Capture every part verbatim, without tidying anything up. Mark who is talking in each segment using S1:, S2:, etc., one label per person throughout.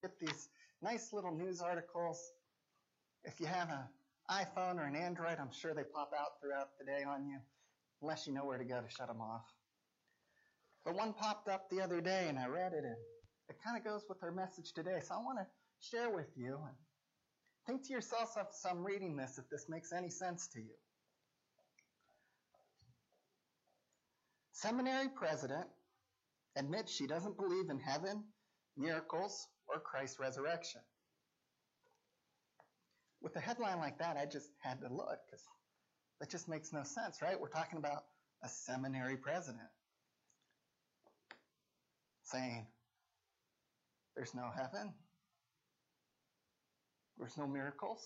S1: get these nice little news articles. If you have an iPhone or an Android, I'm sure they pop out throughout the day on you, unless you know where to go to shut them off. But one popped up the other day, and I read it, and it kind of goes with our message today. So I want to share with you, and think to yourself as I'm reading this, if this makes any sense to you. Seminary president admits she doesn't believe in heaven, miracles, or Christ's resurrection. With a headline like that, I just had to look, because that just makes no sense, right? We're talking about a seminary president saying there's no heaven, there's no miracles,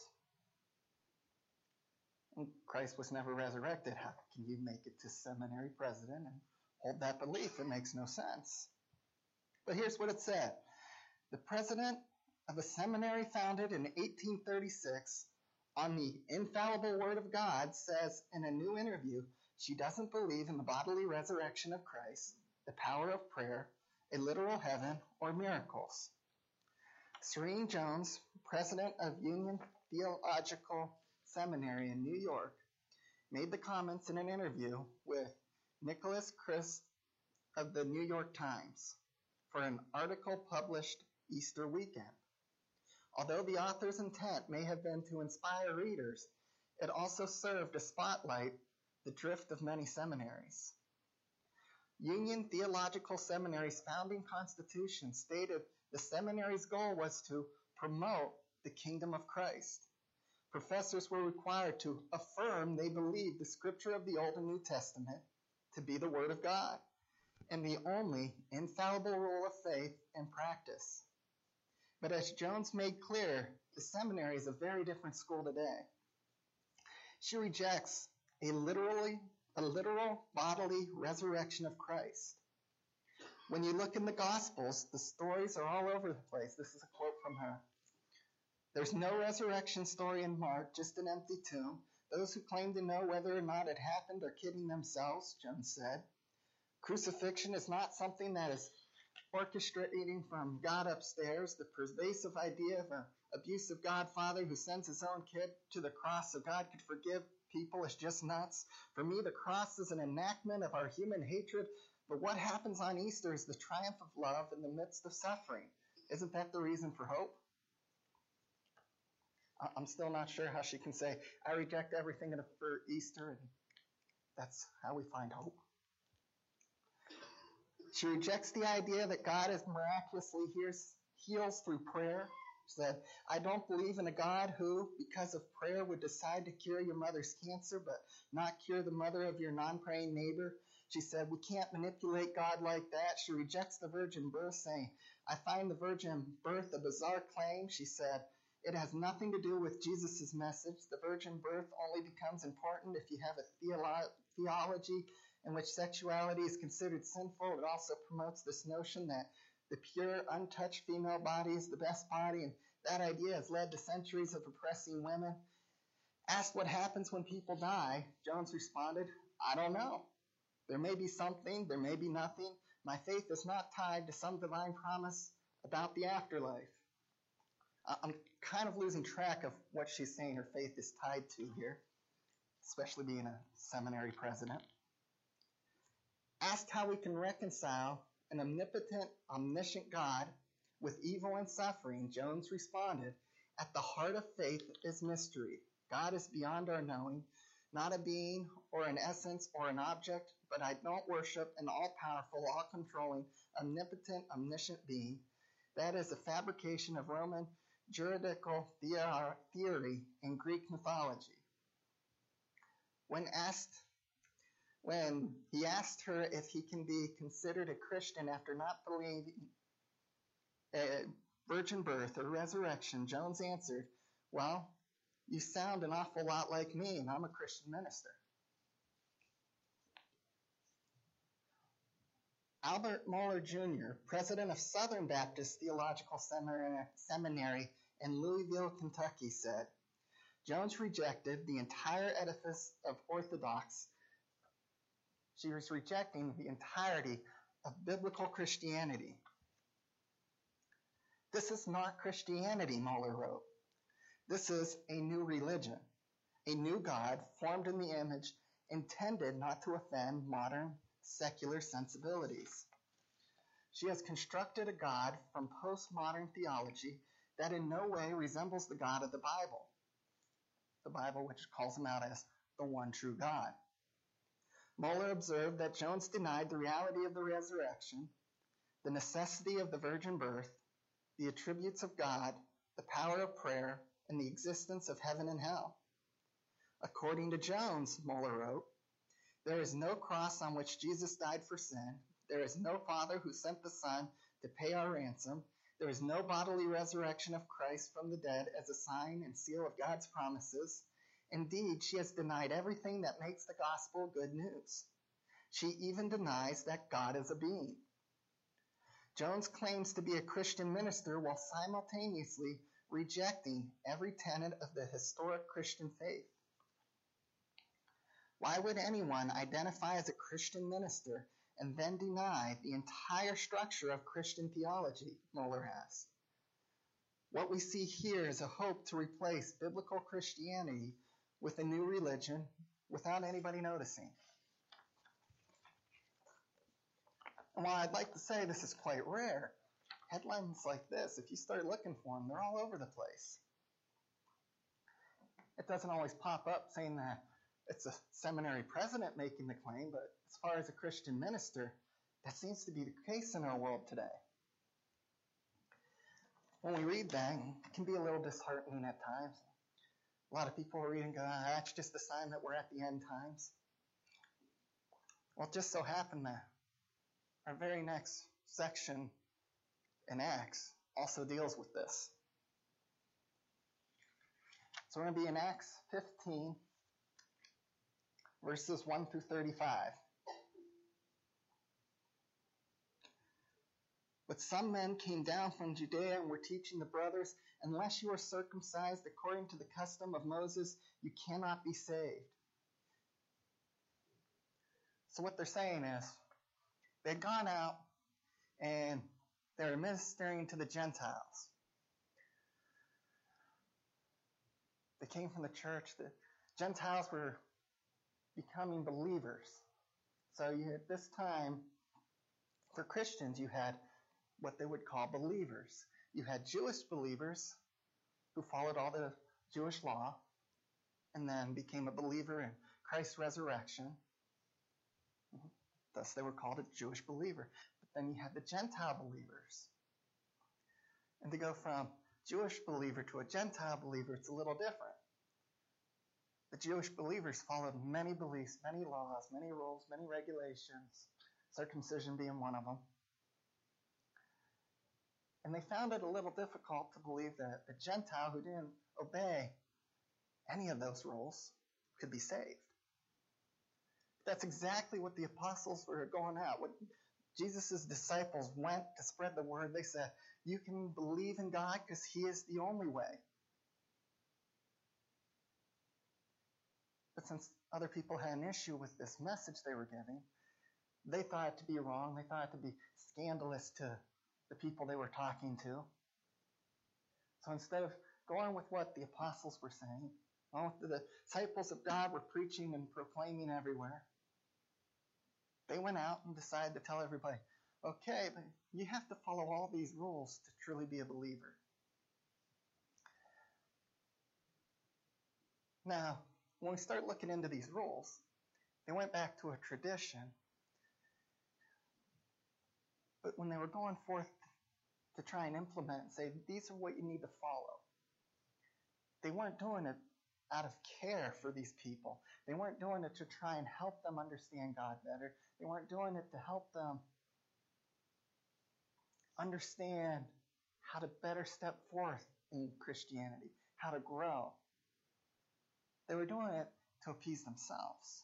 S1: and Christ was never resurrected. How can you make it to seminary president and hold that belief? It makes no sense. But here's what it said. The president of a seminary founded in eighteen thirty-six on the infallible word of God says in a new interview she doesn't believe in the bodily resurrection of Christ, the power of prayer, a literal heaven, or miracles. Serene Jones, president of Union Theological Seminary in New York, made the comments in an interview with Nicholas Christ of the New York Times for an article published Easter weekend. Although the author's intent may have been to inspire readers, it also served to spotlight the drift of many seminaries. Union Theological Seminary's founding constitution stated the seminary's goal was to promote the kingdom of Christ. Professors were required to affirm they believed the scripture of the Old and New Testament to be the Word of God and the only infallible rule of faith and practice. But as Jones made clear, the seminary is a very different school today. She rejects a literally, a literal bodily resurrection of Christ. When you look in the Gospels, the stories are all over the place. This is a quote from her. There's no resurrection story in Mark, just an empty tomb. Those who claim to know whether or not it happened are kidding themselves, Jones said. Crucifixion is not something that is orchestrating from God upstairs. The pervasive idea of an abusive God-Father who sends his own kid to the cross so God could forgive people is just nuts. For me, the cross is an enactment of our human hatred, but what happens on Easter is the triumph of love in the midst of suffering. Isn't that the reason for hope? I'm still not sure how she can say, I reject everything for Easter, and that's how we find hope. She rejects the idea that God is miraculously heals, heals through prayer. She said, I don't believe in a God who, because of prayer, would decide to cure your mother's cancer, but not cure the mother of your non-praying neighbor. She said, we can't manipulate God like that. She rejects the virgin birth, saying, I find the virgin birth a bizarre claim. She said, it has nothing to do with Jesus' message. The virgin birth only becomes important if you have a theolo- theology in which sexuality is considered sinful. It also promotes this notion that the pure, untouched female body is the best body, and that idea has led to centuries of oppressing women. Asked what happens when people die, Jones responded, I don't know. There may be something, there may be nothing. My faith is not tied to some divine promise about the afterlife. I'm kind of losing track of what she's saying her faith is tied to here, especially being a seminary president. Asked how we can reconcile an omnipotent, omniscient God with evil and suffering, Jones responded, at the heart of faith is mystery. God is beyond our knowing, not a being or an essence or an object, but I don't worship an all-powerful, all-controlling, omnipotent, omniscient being. That is a fabrication of Roman juridical theory in Greek mythology. When asked, when he asked her if he can be considered a Christian after not believing a virgin birth or resurrection, Jones answered, well, you sound an awful lot like me, and I'm a Christian minister. Albert Mohler Junior, president of Southern Baptist Theological Seminary in Louisville, Kentucky, said, Jones rejected the entire edifice of Orthodox. She was rejecting the entirety of biblical Christianity. This is not Christianity, Moeller wrote. This is a new religion, a new God formed in the image, intended not to offend modern secular sensibilities. She has constructed a God from postmodern theology that in no way resembles the God of the Bible, the Bible which calls him out as the one true God. Moeller observed that Jones denied the reality of the resurrection, the necessity of the virgin birth, the attributes of God, the power of prayer, and the existence of heaven and hell. According to Jones, Moeller wrote, there is no cross on which Jesus died for sin. There is no Father who sent the Son to pay our ransom. There is no bodily resurrection of Christ from the dead as a sign and seal of God's promises. Indeed, she has denied everything that makes the gospel good news. She even denies that God is a being. Jones claims to be a Christian minister while simultaneously rejecting every tenet of the historic Christian faith. Why would anyone identify as a Christian minister and then deny the entire structure of Christian theology? Moeller asked. What we see here is a hope to replace biblical Christianity with a new religion without anybody noticing. And while I'd like to say this is quite rare, headlines like this, if you start looking for them, they're all over the place. It doesn't always pop up saying that it's a seminary president making the claim, but as far as a Christian minister, that seems to be the case in our world today. When we read that, it can be a little disheartening at times. A lot of people are reading, going, oh, that's just a sign that we're at the end times. Well, it just so happened that our very next section in Acts also deals with this. So we're going to be in Acts fifteen, verses one through thirty-five. But some men came down from Judea and were teaching the brothers, unless you are circumcised according to the custom of Moses, you cannot be saved. So what they're saying is, they'd gone out and they were ministering to the Gentiles. They came from the church. The Gentiles were becoming believers. So you, at this time, for Christians, you had what they would call believers. You had Jewish believers who followed all the Jewish law and then became a believer in Christ's resurrection. Thus, they were called a Jewish believer. But then you had the Gentile believers. And to go from Jewish believer to a Gentile believer, it's a little different. The Jewish believers followed many beliefs, many laws, many rules, many regulations, circumcision being one of them. And they found it a little difficult to believe that a Gentile who didn't obey any of those rules could be saved. That's exactly what the apostles were going out. What Jesus' disciples went to spread the word. They said, you can believe in God because he is the only way. But since other people had an issue with this message they were giving, they thought it to be wrong. They thought it to be scandalous to the people they were talking to. So instead of going with what the apostles were saying, what the disciples of God were preaching and proclaiming everywhere, they went out and decided to tell everybody, okay, but you have to follow all these rules to truly be a believer. Now, when we start looking into these rules, they went back to a tradition. But when they were going forth to try and implement and say, these are what you need to follow, they weren't doing it out of care for these people. They weren't doing it to try and help them understand God better. They weren't doing it to help them understand how to better step forth in Christianity, how to grow. They were doing it to appease themselves.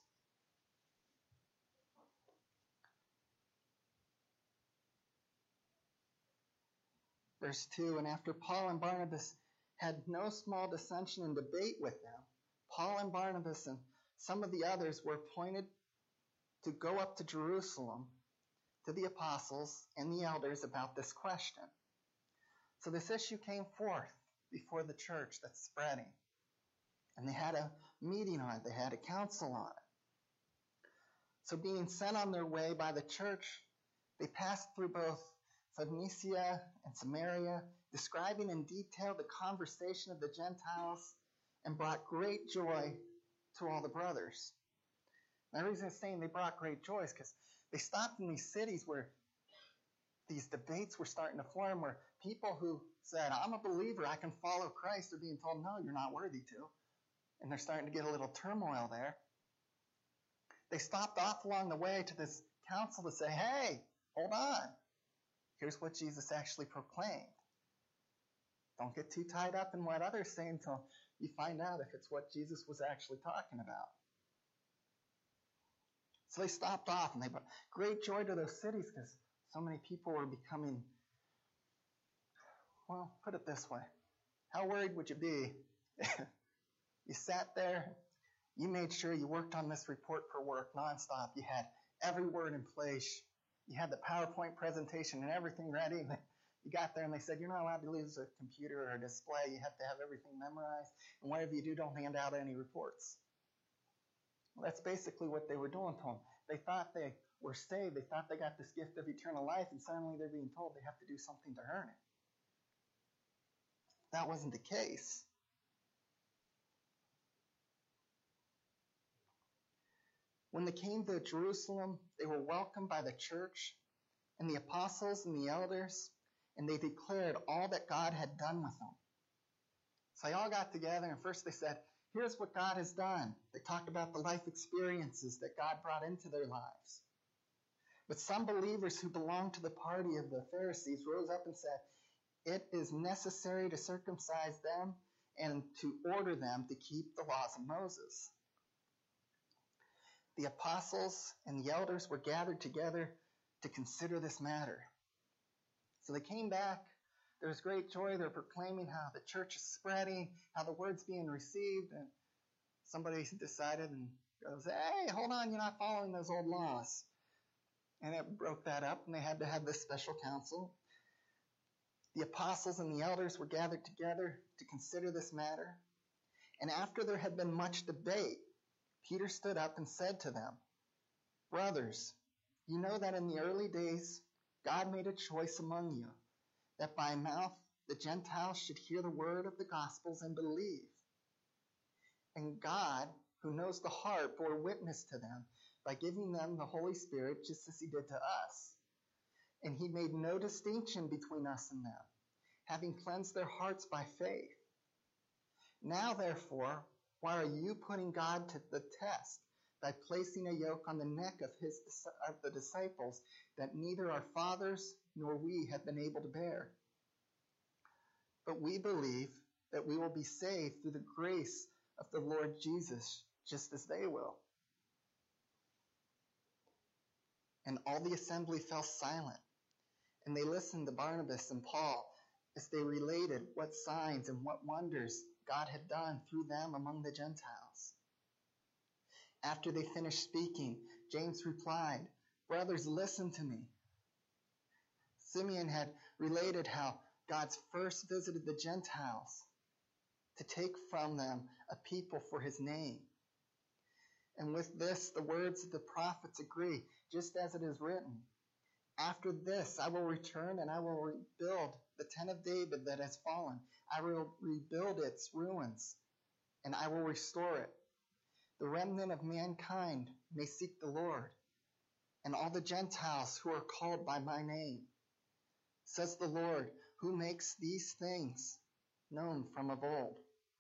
S1: Verse two, and after Paul and Barnabas had no small dissension and debate with them, Paul and Barnabas and some of the others were appointed to go up to Jerusalem to the apostles and the elders about this question. So this issue came forth before the church that's spreading. And they had a meeting on it. They had a council on it. So being sent on their way by the church, they passed through both Phoenicia and Samaria, describing in detail the conversation of the Gentiles, and brought great joy to all the brothers. Now, the reason I'm saying they brought great joy is because they stopped in these cities where these debates were starting to form, where people who said, I'm a believer, I can follow Christ, are being told, no, you're not worthy to. And they're starting to get a little turmoil there. They stopped off along the way to this council to say, hey, hold on. Here's what Jesus actually proclaimed. Don't get too tied up in what others say until you find out if it's what Jesus was actually talking about. So they stopped off, and they brought great joy to those cities because so many people were becoming, well, put it this way. How worried would you be? You sat there, you made sure you worked on this report for work nonstop. You had every word in place. You had the PowerPoint presentation and everything ready. You got there and they said, you're not allowed to use a computer or a display. You have to have everything memorized. And whatever you do, don't hand out any reports. Well, that's basically what they were doing to them. They thought they were saved. They thought they got this gift of eternal life, and suddenly they're being told they have to do something to earn it. That wasn't the case. When they came to Jerusalem, they were welcomed by the church and the apostles and the elders, and they declared all that God had done with them. So they all got together, and first they said, here's what God has done. They talked about the life experiences that God brought into their lives. But some believers who belonged to the party of the Pharisees rose up and said, it is necessary to circumcise them and to order them to keep the laws of Moses. The apostles and the elders were gathered together to consider this matter. So they came back. There was great joy. They're proclaiming how the church is spreading, how the word's being received. And somebody decided and goes, hey, hold on, you're not following those old laws. And it broke that up, and they had to have this special council. The apostles and the elders were gathered together to consider this matter. And after there had been much debate, Peter stood up and said to them, brothers, you know that in the early days God made a choice among you, that by mouth the Gentiles should hear the word of the Gospels and believe. And God, who knows the heart, bore witness to them by giving them the Holy Spirit just as he did to us. And he made no distinction between us and them, having cleansed their hearts by faith. Now, therefore, why are you putting God to the test by placing a yoke on the neck of his of the disciples that neither our fathers nor we have been able to bear? But we believe that we will be saved through the grace of the Lord Jesus, just as they will. And all the assembly fell silent, and they listened to Barnabas and Paul as they related what signs and what wonders God had done through them among the Gentiles. After they finished speaking, James replied, brothers, listen to me. Simeon had related how God's first visited the Gentiles to take from them a people for his name. And with this, the words of the prophets agree, just as it is written. After this, I will return and I will rebuild the tent of David that has fallen. I will rebuild its ruins and I will restore it. The remnant of mankind may seek the Lord, and all the Gentiles who are called by my name, says the Lord, who makes these things known from of old.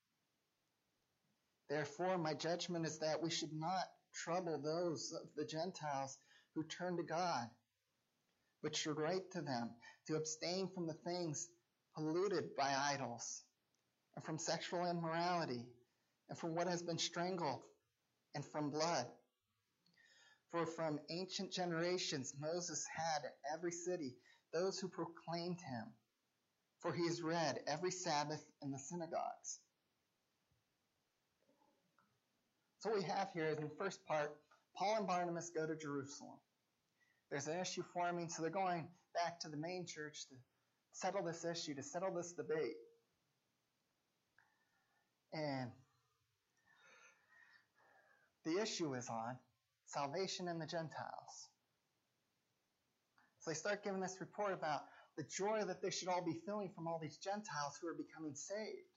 S1: Therefore, my judgment is that we should not trouble those of the Gentiles who turn to God, but should write to them to abstain from the things polluted by idols, and from sexual immorality, and from what has been strangled, and from blood. For from ancient generations Moses had in every city those who proclaimed him, for he is read every Sabbath in the synagogues. So what we have here is in the first part, Paul and Barnabas go to Jerusalem. There's an issue forming, so they're going back to the main church to settle this issue, to settle this debate. And the issue is on salvation in the Gentiles. So they start giving this report about the joy that they should all be feeling from all these Gentiles who are becoming saved.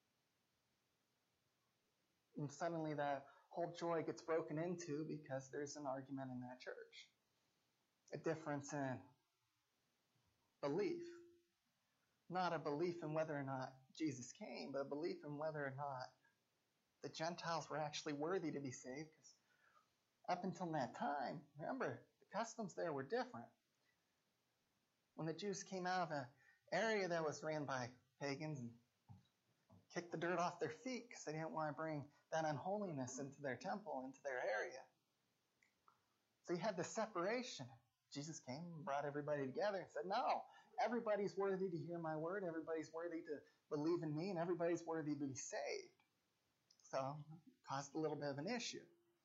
S1: And suddenly that whole joy gets broken into because there's an argument in that church. A difference in belief. Not a belief in whether or not Jesus came, but a belief in whether or not the Gentiles were actually worthy to be saved. Because up until that time, remember, the customs there were different. When the Jews came out of an area that was ran by pagans and kicked the dirt off their feet because they didn't want to bring that unholiness into their temple, into their area. So you had the separation. Jesus came and brought everybody together and said, no, everybody's worthy to hear my word, everybody's worthy to believe in me, and everybody's worthy to be saved. So it caused a little bit of an issue.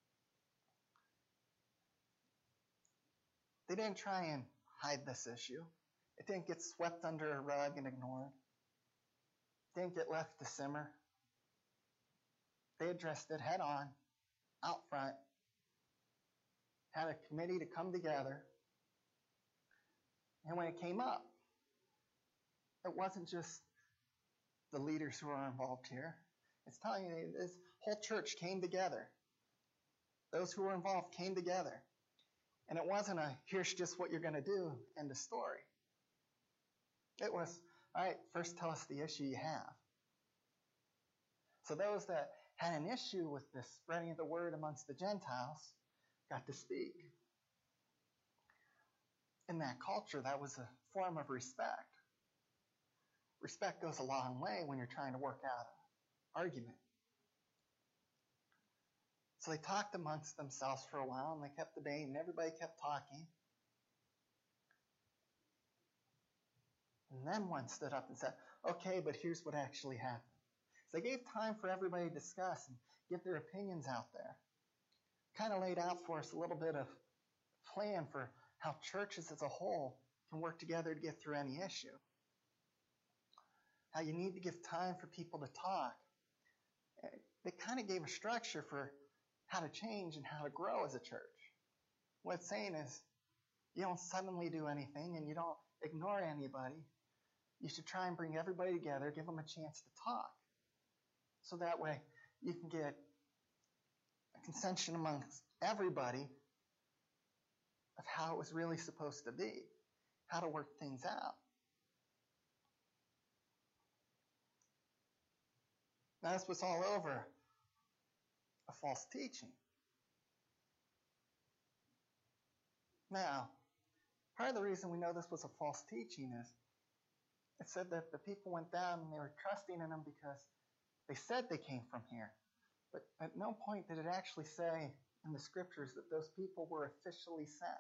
S1: They didn't try and hide this issue. It didn't get swept under a rug and ignored. It didn't get left to simmer. They addressed it head on, out front, had a committee to come together. And when it came up, it wasn't just the leaders who are involved here. It's telling you this whole church came together. Those who were involved came together. And it wasn't a, here's just what you're going to do, end of story. It was, all right, first tell us the issue you have. So those that had an issue with this spreading of the word amongst the Gentiles got to speak. In that culture, that was a form of respect. Respect goes a long way when you're trying to work out an argument. So they talked amongst themselves for a while, and they kept debating, and everybody kept talking. And then one stood up and said, okay, but here's what actually happened. So they gave time for everybody to discuss and get their opinions out there. Kind of laid out for us a little bit of plan for how churches as a whole can work together to get through any issue. How you need to give time for people to talk. They kind of gave a structure for how to change and how to grow as a church. What it's saying is, you don't suddenly do anything and you don't ignore anybody. You should try and bring everybody together, give them a chance to talk. So that way you can get a consensus amongst everybody of how it was really supposed to be, how to work things out. Now this was all over a false teaching. Now, part of the reason we know this was a false teaching is it said that the people went down and they were trusting in him because they said they came from here. But at no point did it actually say in the scriptures that those people were officially sent.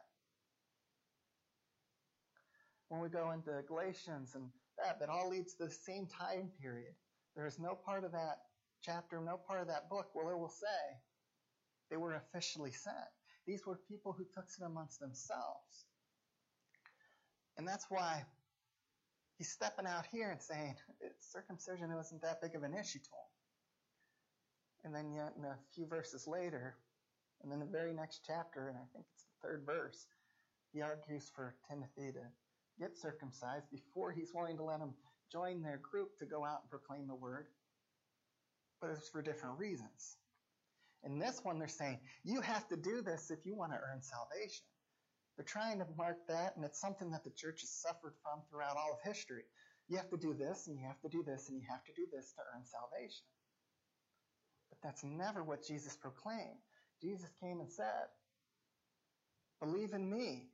S1: When we go into Galatians and that, that all leads to the same time period. There is no part of that chapter, no part of that book where it will say they were officially sent. These were people who took it amongst themselves. And that's why he's stepping out here and saying circumcision wasn't that big of an issue to him. And then yet in a few verses later, and then the very next chapter, and I think it's the third verse, he argues for Timothy to get circumcised before he's willing to let him join their group to go out and proclaim the word. But it's for different reasons. In this one, they're saying, you have to do this if you want to earn salvation. They're trying to mark that, and it's something that the church has suffered from throughout all of history. You have to do this, and you have to do this, and you have to do this to earn salvation. But that's never what Jesus proclaimed. Jesus came and said, believe in me.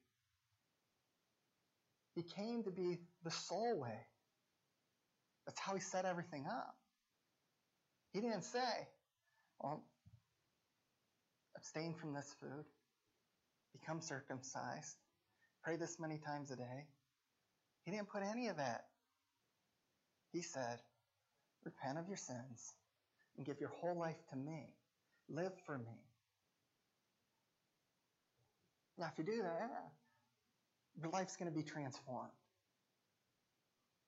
S1: He came to be the sole way. That's how he set everything up. He didn't say, well, abstain from this food, become circumcised, pray this many times a day. He didn't put any of that. He said, repent of your sins and give your whole life to me. Live for me. Now, if you do that, your life's going to be transformed.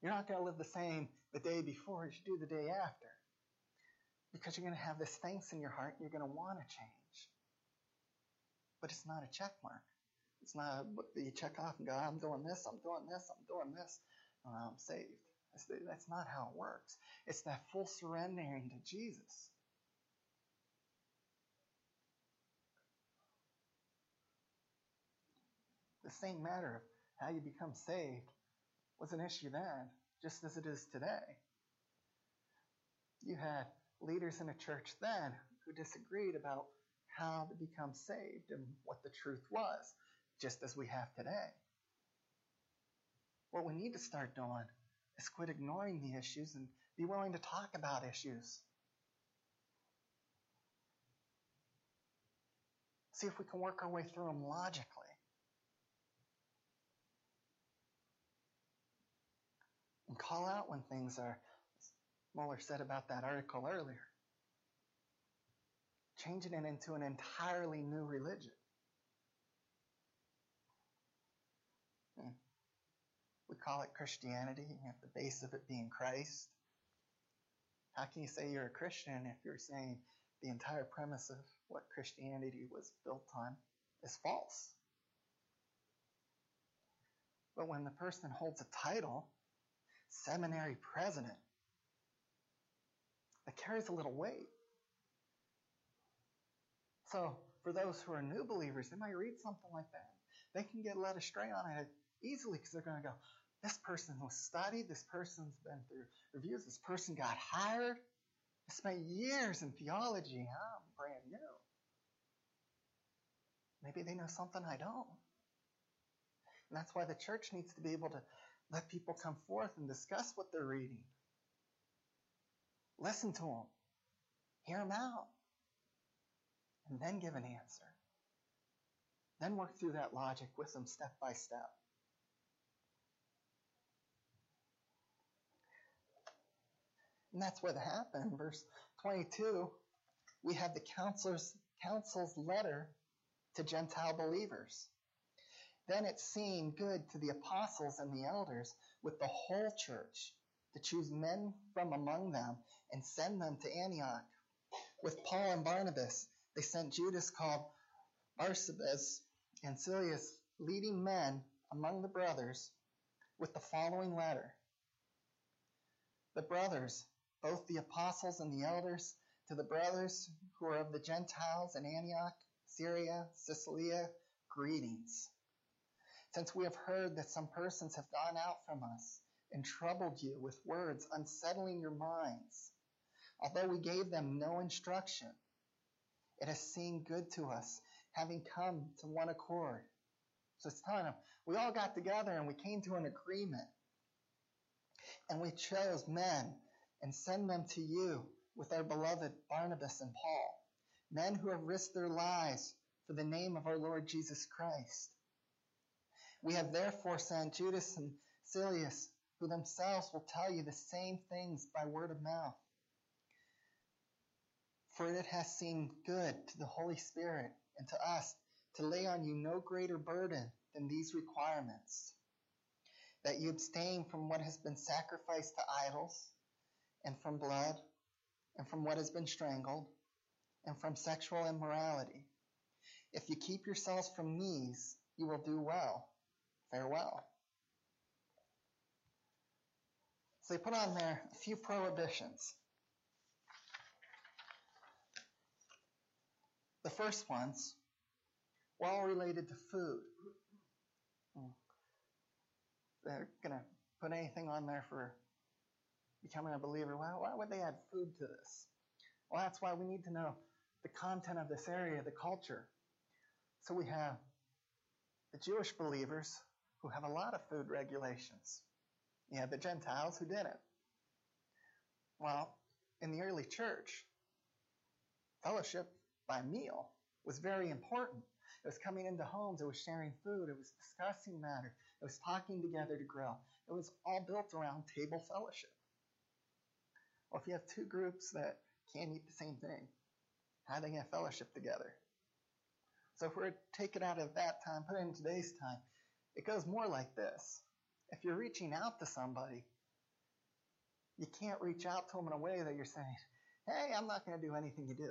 S1: You're not going to live the same the day before as you do the day after. Because you're going to have this thanks in your heart and you're going to want to change. But it's not a check mark. It's not a book that you check off and go, I'm doing this, I'm doing this, I'm doing this, and I'm saved. That's, the, that's not how it works. It's that full surrendering to Jesus. The same matter of how you become saved was an issue then, just as it is today. You had leaders in a church then who disagreed about how to become saved and what the truth was, just as we have today. What we need to start doing is quit ignoring the issues and be willing to talk about issues. See if we can work our way through them logically. And call out when things are, as Mueller said about that article earlier, changing it into an entirely new religion. We call it Christianity, at the base of it being Christ. How can you say you're a Christian if you're saying the entire premise of what Christianity was built on is false? But when the person holds a title, seminary president, that carries a little weight. So for those who are new believers, they might read something like that. They can get led astray on it easily because they're going to go, this person was studied, this person's been through reviews, this person got hired, they spent years in theology, I'm brand new. Maybe they know something I don't. And that's why the church needs to be able to let people come forth and discuss what they're reading. Listen to them. Hear them out. And then give an answer. Then work through that logic with them step by step. And that's what happened. In verse twenty-two, we have the counselor's, council's letter to Gentile believers. Then it seemed good to the apostles and the elders with the whole church to choose men from among them and send them to Antioch. With Paul and Barnabas, they sent Judas called Barsabas and Silas, leading men among the brothers, with the following letter. The brothers, both the apostles and the elders, to the brothers who are of the Gentiles in Antioch, Syria, Cilicia, greetings. Since we have heard that some persons have gone out from us and troubled you with words, unsettling your minds, although we gave them no instruction, it has seemed good to us, having come to one accord. So it's telling them, we all got together and we came to an agreement. And we chose men and send them to you with our beloved Barnabas and Paul, men who have risked their lives for the name of our Lord Jesus Christ. We have therefore sent Judas and Silas, who themselves will tell you the same things by word of mouth. For it has seemed good to the Holy Spirit and to us to lay on you no greater burden than these requirements, that you abstain from what has been sacrificed to idols, and from blood, and from what has been strangled, and from sexual immorality. If you keep yourselves from these, you will do well. Farewell. So they put on there a few prohibitions. The first ones were all related to food. They're going to put anything on there for becoming a believer. Why, why would they add food to this? Well, that's why we need to know the content of this area, the culture. So we have the Jewish believers who have a lot of food regulations. You have the Gentiles who didn't. Well, in the early church, fellowship by meal was very important. It was coming into homes. It was sharing food. It was discussing matter. It was talking together to grow. It was all built around table fellowship. Well, if you have two groups that can't eat the same thing, how are they going to fellowship together? So if we're to take it out of that time, put it in today's time, it goes more like this. If you're reaching out to somebody, You can't reach out to them in a way that you're saying, hey, I'm not going to do anything you do.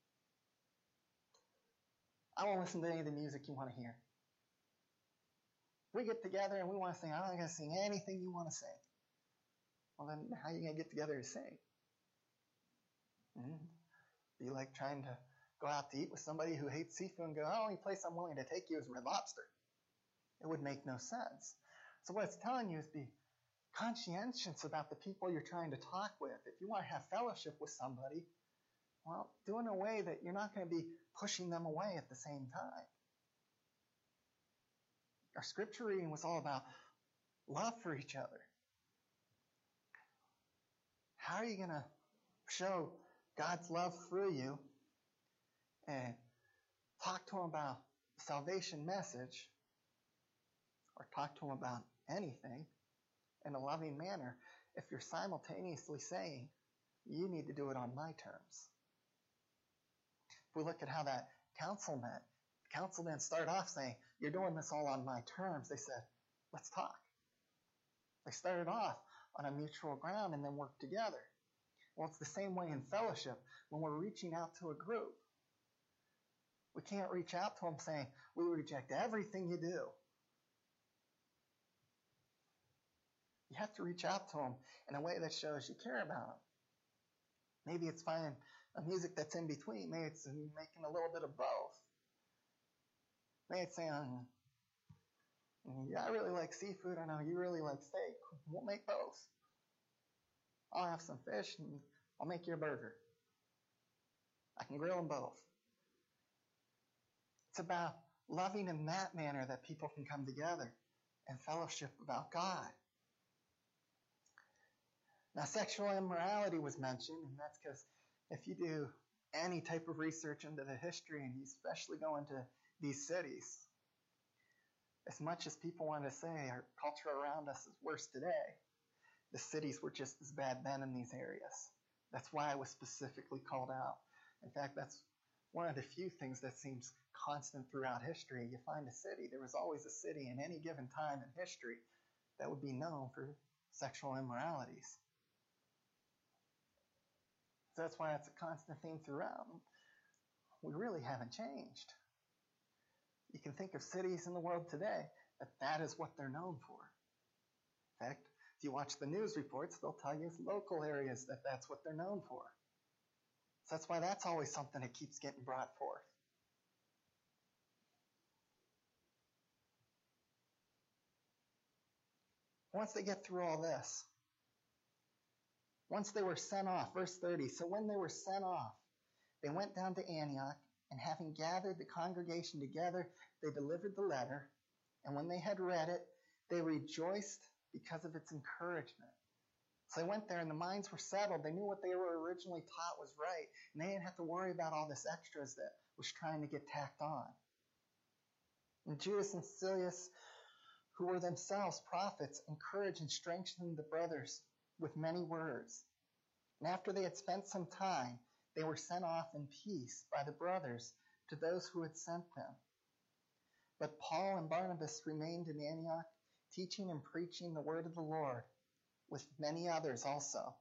S1: I won't listen to any of the music you want to hear. We get together and we want to sing. I'm not going to sing anything you want to sing. Well, then how are you going to get together to sing? Mm-hmm. Be like trying to go out to eat with somebody who hates seafood and go, oh, the only place I'm willing to take you is Red Lobster. It would make no sense. So what it's telling you is be conscientious about the people you're trying to talk with. If you want to have fellowship with somebody, well, do it in a way that you're not going to be pushing them away at the same time. Our scripture reading was all about love for each other. How are you going to show God's love through you and talk to them about the salvation message or talk to them about anything in a loving manner if you're simultaneously saying, you need to do it on my terms? If we look at how that council met, the council didn't start off saying, you're doing this all on my terms. They said, let's talk. They started off on a mutual ground and then worked together. Well, it's the same way in fellowship when we're reaching out to a group. We can't reach out to them saying, we reject everything you do. You have to reach out to them in a way that shows you care about them. Maybe it's finding a music that's in between. Maybe it's making a little bit of both. Maybe it's saying, yeah, I really like seafood. I know you really like steak. We'll make both. I'll have some fish and I'll make you a burger. I can grill them both. It's about loving in that manner that people can come together and fellowship about God. Now, sexual immorality was mentioned, and that's because if you do any type of research into the history, and you especially go into these cities, as much as people want to say our culture around us is worse today, the cities were just as bad then in these areas. That's why it was specifically called out. In fact, that's one of the few things that seems constant throughout history. You find a city, there was always a city in any given time in history that would be known for sexual immoralities. So that's why it's a constant theme throughout. We really haven't changed. You can think of cities in the world today that that is what they're known for. In fact, if you watch the news reports, they'll tell you local areas that that's what they're known for. So that's why that's always something that keeps getting brought forth. Once they get through all this, once they were sent off, verse thirty, so when they were sent off, they went down to Antioch, and having gathered the congregation together, they delivered the letter, and when they had read it, they rejoiced because of its encouragement. So they went there and the minds were settled. They knew what they were originally taught was right, and they didn't have to worry about all this extras that was trying to get tacked on. And Judas and Silas, who were themselves prophets, encouraged and strengthened the brothers with many words. And after they had spent some time, they were sent off in peace by the brothers to those who had sent them. But Paul and Barnabas remained in Antioch, teaching and preaching the word of the Lord, with many others also.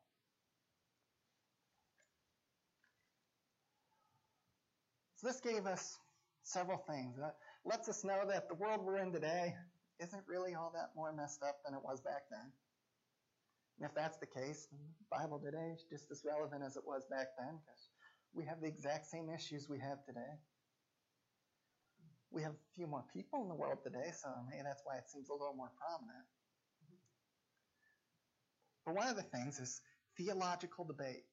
S1: So this gave us several things. It lets us know that the world we're in today isn't really all that more messed up than it was back then. And if that's the case, then the Bible today is just as relevant as it was back then, because we have the exact same issues we have today. We have a few more people in the world today, so maybe that's why it seems a little more prominent. But one of the things is theological debate.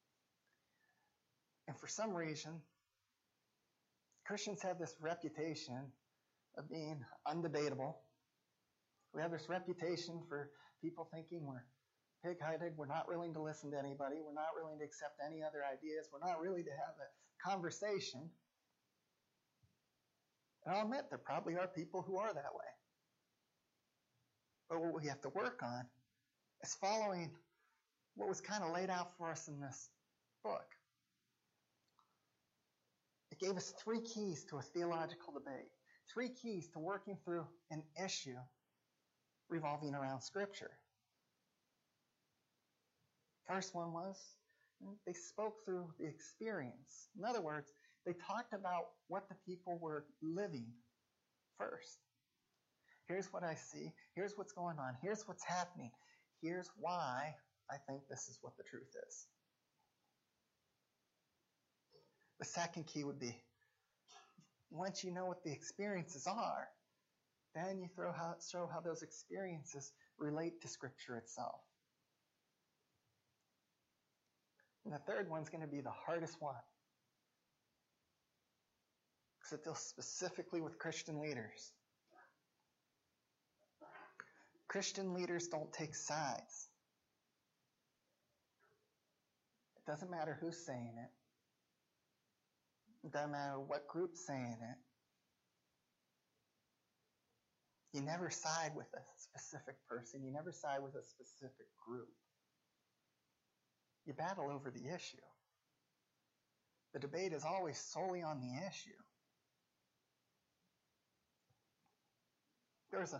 S1: And for some reason, Christians have this reputation of being undebatable. We have this reputation for people thinking we're pig-headed, we're not willing to listen to anybody, we're not willing to accept any other ideas, we're not really to have a conversation. And I'll admit, there probably are people who are that way. But what we have to work on is following what was kind of laid out for us in this book. It gave us three keys to a theological debate, three keys to working through an issue revolving around Scripture. First one was they spoke through the experience. In other words, they talked about what the people were living first. Here's what I see. Here's what's going on. Here's what's happening. Here's why I think this is what the truth is. The second key would be, once you know what the experiences are, then you throw how, show how those experiences relate to Scripture itself. And the third one's going to be the hardest one, because it deals specifically with Christian leaders. Christian leaders don't take sides. It doesn't matter who's saying it. It doesn't matter what group's saying it. You never side with a specific person. You never side with a specific group. You battle over the issue. The debate is always solely on the issue. There's a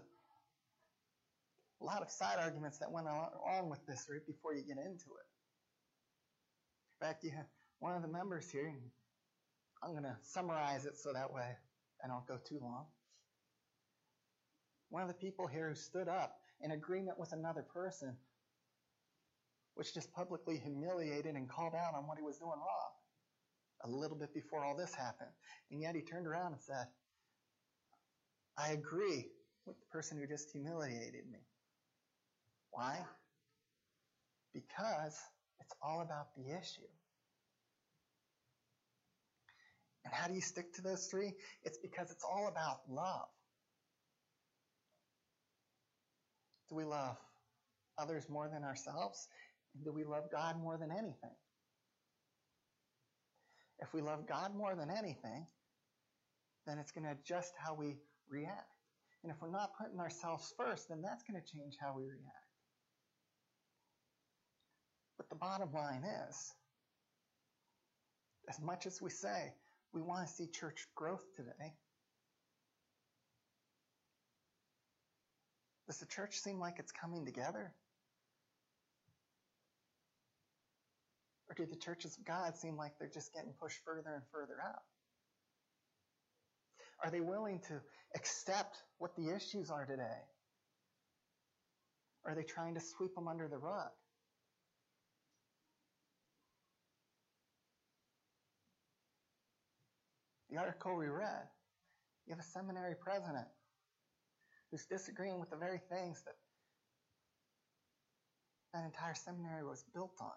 S1: A lot of side arguments that went along with this right before you get into it. In fact, you have one of the members here, and I'm going to summarize it so that way I don't go too long. One of the people here who stood up in agreement with another person was just publicly humiliated and called out on what he was doing wrong a little bit before all this happened. And yet he turned around and said, I agree with the person who just humiliated me. Why? Because it's all about the issue. And how do you stick to those three? It's because it's all about love. Do we love others more than ourselves? And do we love God more than anything? If we love God more than anything, then it's going to adjust how we react. And if we're not putting ourselves first, then that's going to change how we react. But the bottom line is, as much as we say we want to see church growth today, does the church seem like it's coming together? Or do the churches of God seem like they're just getting pushed further and further out? Are they willing to accept what the issues are today? Or are they trying to sweep them under the rug? The article we read, you have a seminary president who's disagreeing with the very things that that entire seminary was built on.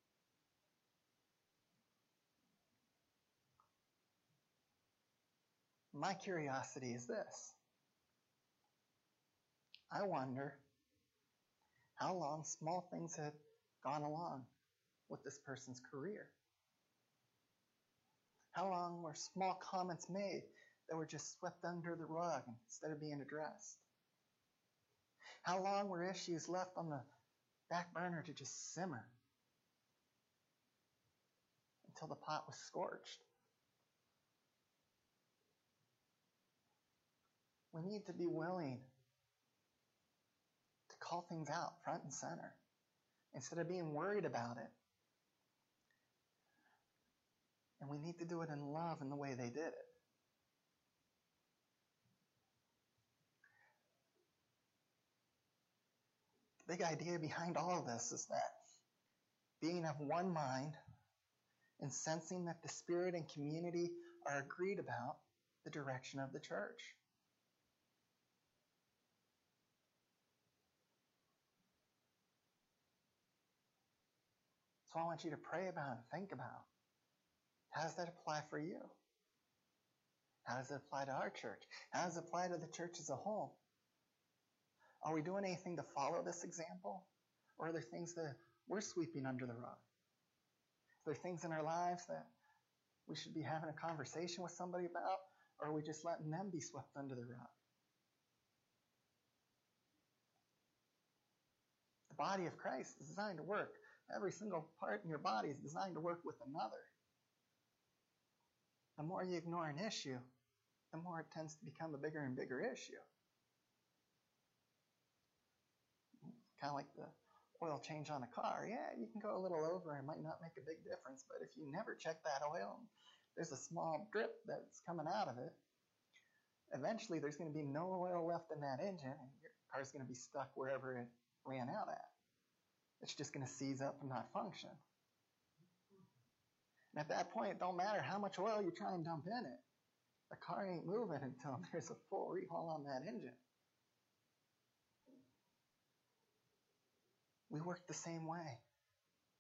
S1: My curiosity is this. I wonder how long small things had gone along with this person's career. How long were small comments made that were just swept under the rug instead of being addressed? How long were issues left on the back burner to just simmer until the pot was scorched? We need to be willing to call things out front and center instead of being worried about it. And we need to do it in love in the way they did it. The big idea behind all of this is that being of one mind and sensing that the Spirit and community are agreed about the direction of the church. So I want you to pray about and think about, how does that apply for you? How does it apply to our church? How does it apply to the church as a whole? Are we doing anything to follow this example? Or are there things that we're sweeping under the rug? Are there things in our lives that we should be having a conversation with somebody about? Or are we just letting them be swept under the rug? The body of Christ is designed to work. Every single part in your body is designed to work with another. The more you ignore an issue, the more it tends to become a bigger and bigger issue. Kind of like the oil change on a car, yeah, you can go a little over, it might not make a big difference, but if you never check that oil, there's a small drip that's coming out of it, eventually there's going to be no oil left in that engine, and your car's going to be stuck wherever it ran out at. It's just going to seize up and not function. And at that point, it don't matter how much oil you try and dump in it. The car ain't moving until there's a full rehaul on that engine. We work the same way.